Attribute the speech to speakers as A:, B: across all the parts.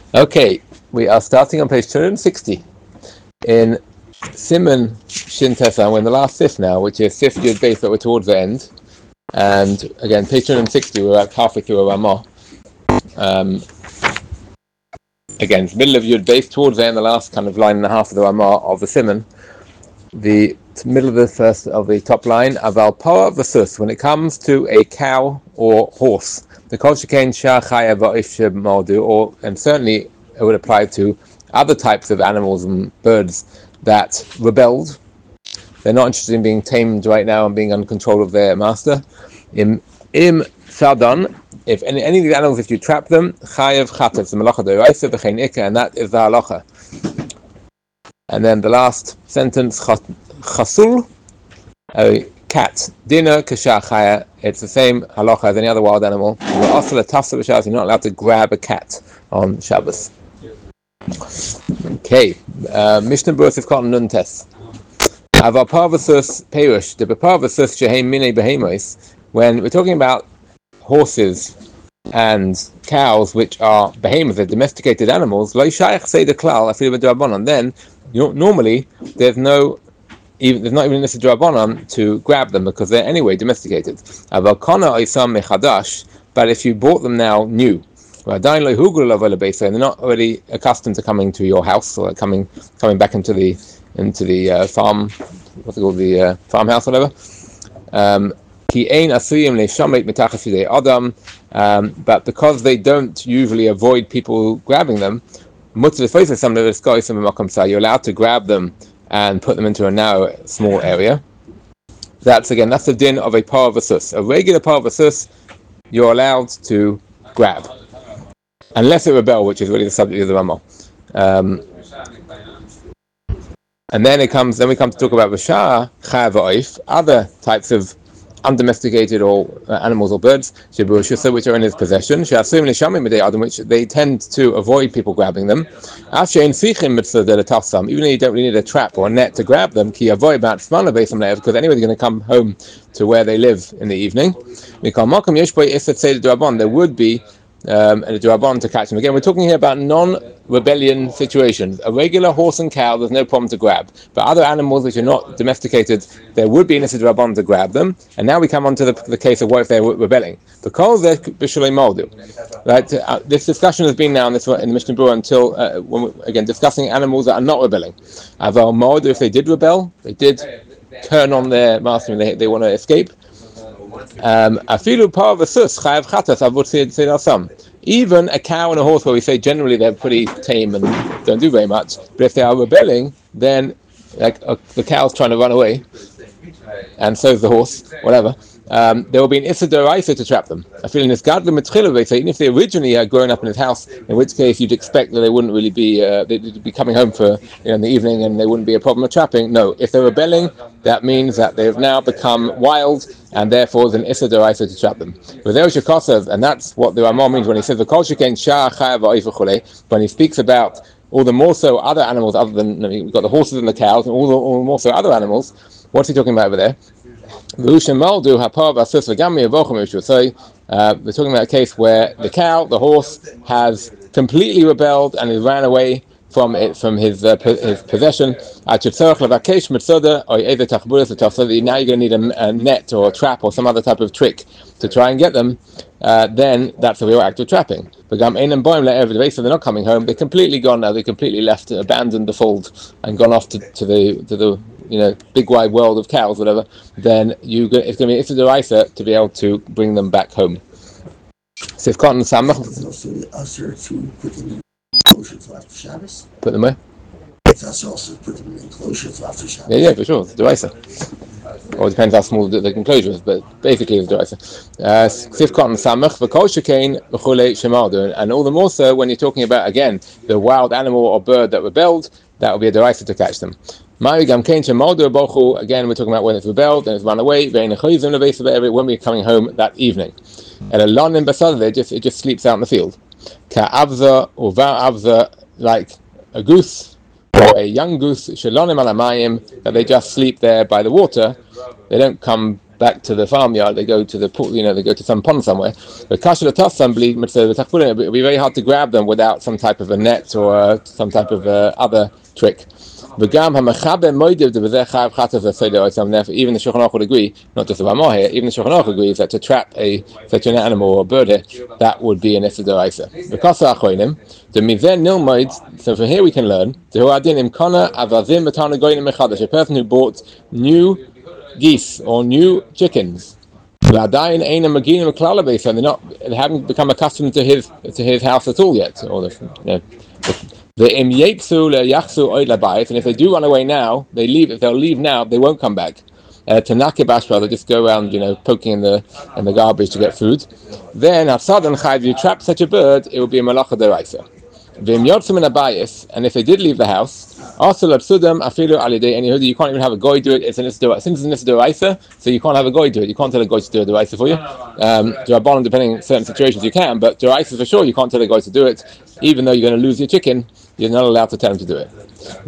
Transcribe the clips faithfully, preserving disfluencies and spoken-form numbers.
A: Okay, we are starting on page two hundred sixty in Siman Shin Tesa. We're in the last sif now, which is sif Yud Beis, but we're towards the end. And again, page two hundred sixty, we're about halfway through a Ramah. Um, again, it's the middle of Yud Beis, towards the end, the last kind of line and a half of the Ramah of the Siman. The middle of the first of the top line, Aval Poa Vasus, when it comes to a cow or horse. The Kol Shekain Shah Chaya Va'if Maldu, or and certainly it would apply to other types of animals and birds that rebelled. They're not interested in being tamed right now and being under control of their master. Im im Shadon, if any, any of these animals, if you trap them, Chayav Chatev, the Malacha D'Oraisa V'chein Ikka, and that is the halacha. And then the last sentence, Chasul, a cat, Dina Kasha Chaya, it's the same halacha as any other wild animal. You're not allowed to grab a cat on Shabbos. Okay, uh, Mishnah Berurah Sifkat Nun Tes. Aval Parvasus Perush, the Parvasus Shehem Mine Behemois, when we're talking about horses and cows, which are behemoths, they're domesticated animals, Lo Shaykh Say the Klal, Afilu B'Drabanan, then you, normally there's no Even, there's not even necessary drabanan to grab them because they're anyway domesticated. But if you bought them now new, and they're not already accustomed to coming to your house or coming coming back into the into the uh, farm, what's it called, the uh, farmhouse, whatever. Um, um, but because they don't usually avoid people grabbing them, you're allowed to grab them and put them into a narrow, small area. That's again, that's the din of a parvasus. A regular parvasus, you're allowed to grab, unless it rebel, which is really the subject of the Ramah. Um, and then it comes, then we come to talk about v'shar chayav va'oif, other types of undomesticated or uh, animals or birds, which are in his possession, which they tend to avoid people grabbing them. Even though you don't really need a trap or a net to grab them, because anyway they're going to come home to where they live in the evening. There would be um, a drabon to catch them. Again, we're talking here about non-rebellion situations. A regular horse and cow, there's no problem to grab. But other animals which are not domesticated, there would be a drabon to grab them. And now we come on to the, the case of what if they're rebelling. Because they're b'shalei moldu. Right? Uh, this discussion has been now in, this, in the Mishnah Berurah until, uh, when we, again, discussing animals that are not rebelling. Aval moldu, if they did rebel, they did turn on their master and they, they want to escape. Um, even a cow and a horse, where we say generally they're pretty tame and don't do very much, but if they are rebelling, then like uh, the cow's trying to run away, and so is the horse, whatever. Um, there will be an issa d'oraisa to trap them. I feel in this gadol mitchila, they say, even if they originally had grown up in his house, in which case you'd expect that they wouldn't really be, uh, they'd be coming home for, you know, in the evening, and there wouldn't be a problem of trapping. No, if they're rebelling, that means that they have now become wild, and therefore there's an issa d'oraisa to trap them. And that's what the Ramah means when he says the kol shekain shah chayav va'oif v'chulei, when he speaks about all the more so other animals other than, I mean, we've got the horses and the cows, and all the, all the more so other animals. What's he talking about over there? Uh, we're talking about a case where the cow, the horse, has completely rebelled and has ran away from it, from his uh, his possession. Now you're going to need a, a net or a trap or some other type of trick to try and get them. Uh, then that's a real act of trapping. So they're not coming home. They're completely gone now. They completely left, abandoned the fold, and gone off to, to the to the you know big wide world of cows, whatever. Then you it's going to be it's a d'oraisa to be able to bring them back home. So if cotton samach, put them where?
B: That's also put them in enclosures after Shabbos.
A: Yeah, yeah, for sure. It's d'oraisa. Or it depends how small the, the enclosure is, but basically it's d'oraisa. Sif cotton samach v'kol shekain v'chulei shemaldu, and all the more so when you're talking about again the wild animal or bird that rebelled, that will be a d'oraisa to catch them. Again, we're talking about when it's rebelled and it's run away. When we're coming home that evening, and a lon in basada, it just it just sleeps out in the field. Ka'avza or va'avza, like a goose or a young goose, shalonim alamayim, that they just sleep there by the water. They don't come back to the farmyard. They go to the pool, you know, they go to some pond somewhere. But it'll be very hard to grab them without some type of a net or uh, some type of uh, other trick. Even the Shulchan Aruch would agree, not just the Ramah here, even the Shulchan Aruch agrees that to trap a such an animal or a bird here, that would be an Issa D'Oraisa. So from here we can learn, a person who bought new geese or new chickens, and they're not, they haven't become accustomed to his to his house at all yet, or the, you know, the and if they do run away now, they leave. If they'll leave now, they won't come back. Uh, to Nakibash, they just go around, you know, poking in the in the garbage to get food. Then, if you trap such a bird, it will be a malacha deraisa. And if they did leave the house, also you can't even have a goy do it. It's an since it's an deraisa, so you can't have a goy do it. You can't tell a goy to do a deraisa for you. Um, depending on certain situations, you can, but deraisa for sure, you can't tell a goy to do it, even though you're going to lose your chicken. You're not allowed to tell him to do it.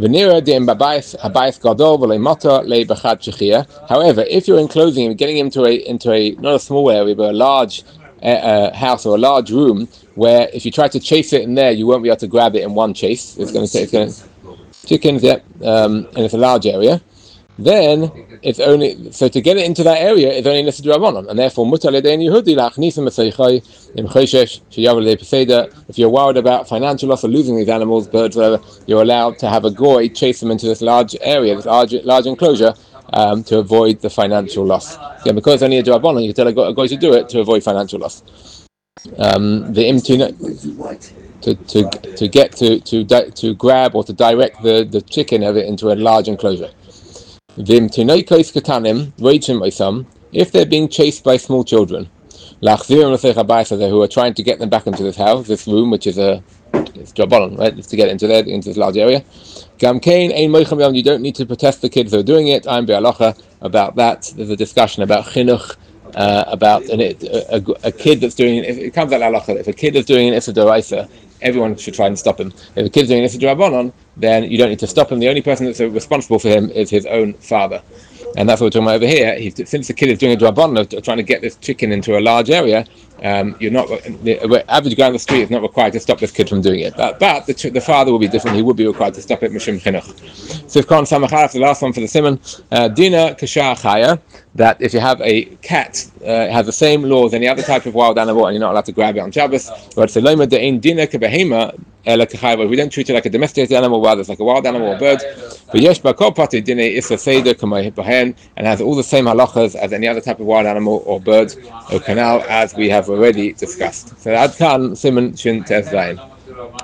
A: However, if you're enclosing him, getting him to a into a not a small area, but a large uh, house or a large room, where if you try to chase it in there, you won't be able to grab it in one chase. It's going to say it's going to chickens, yeah, um, and it's a large area. Then it's only so to get it into that area is only listed Rabbanon, and therefore if you're worried about financial loss or losing these animals, birds, whatever, you're allowed to have a goy chase them into this large area, this large large enclosure, um, to avoid the financial loss. Yeah, because it's only a Rabbanon, you can tell a goy to do it to avoid financial loss. Um, the imtina to to to get to to to grab or to direct the, the chicken of it into a large enclosure. If they're being chased by small children, who are trying to get them back into this house, this room, which is a it's Drabanon, right? It's to get into there, into this large area. You don't need to protest the kids who are doing it. I'm be'alacha about that. There's a discussion about chinuch, uh, about an, a, a, a kid that's doing it. If it comes out halacha, if a kid is doing an issa d'oraisa, everyone should try and stop him. If a kid's doing an issa d'Rabbanon, then you don't need to stop him. The only person that's responsible for him is his own father. And that's what we're talking about over here. He's, since the kid is doing a drabon of trying to get this chicken into a large area, um, you're not the average guy on the street is not required to stop this kid from doing it. But, but the, the father will be different. He would be required to stop it. Mishum chinuch. Sivkon samachar, the last one for the simon. Dina kasha chaya. That if you have a cat, uh, it has the same law as any other type of wild animal, and you're not allowed to grab it on Shabbos. But we don't treat it like a domesticated animal, rather it's like a wild animal or bird. And has all the same halachas as any other type of wild animal or bird or canal, as we have already discussed. So Ad Kan Simon Shin Tez Zayin.